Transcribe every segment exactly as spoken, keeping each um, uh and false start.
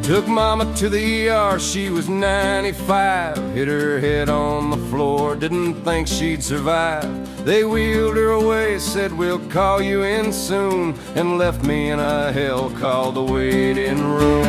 Took mama to the E R, she was ninety-five. Hit her head on the floor, didn't think she'd survive. They wheeled her away, said we'll call you in soon, and left me in a hell called the waiting room.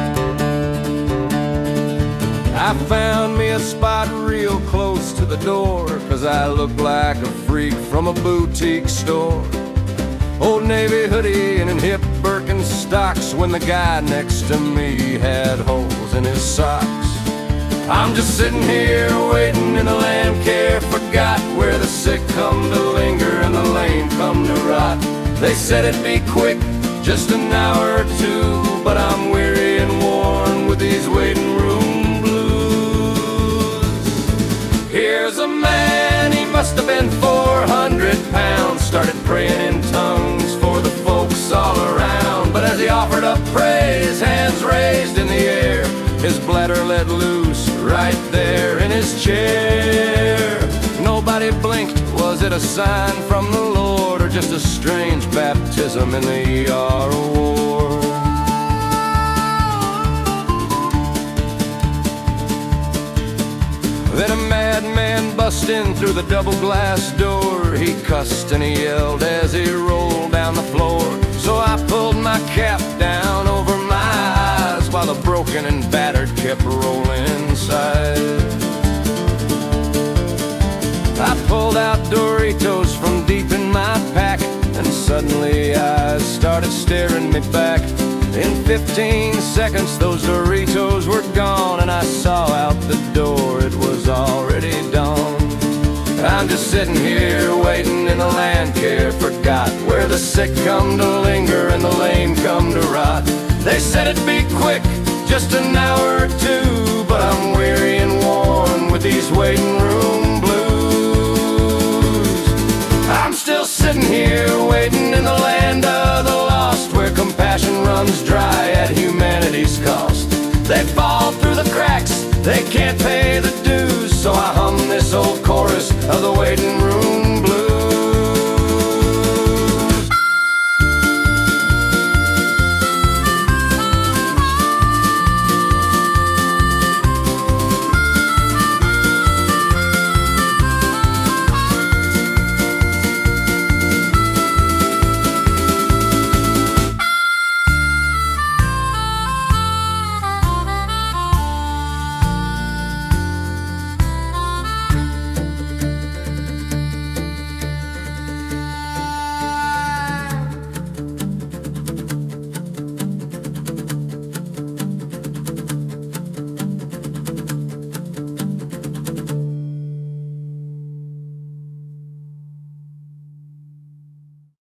I found me a spot real close to the door, 'cause I looked like a freak from a boutique store. Old Navy hoodie and in hip Birkenstocks, when the guy next to me had holes in his socks. I'm just sitting here waiting in the land care forgot, where the sick come to linger and the lame come to rot. They said it'd be quick, just an hour or two, but I'm weary and worn with these waiting room blues. Here's a man, he must have been four hundred pounds, started praying in tongues for the folks all around. But as he offered up praise, hands raised in the air, his bladder let loose right there in his chair. Nobody blinked. Was it a sign from the Lord, or just a strange baptism in the E R ward? Then a madman bust in through the double glass door. He cussed and he yelled as he rolled down the floor. So I pulled my cap down over my eyes, while the broken and battered kept rolling inside. I pulled out Doritos from deep in my pack, and suddenly eyes started staring me back. In fifteen seconds those Doritos were gone, and I saw out the door it was already dawn. I'm just sitting here waiting in the land care forgot, where the sick come to linger and the lame come to rot. They said it'd be quick, just an hour or two, but I'm weary and worn with these waiting room blues. I'm still sitting here waiting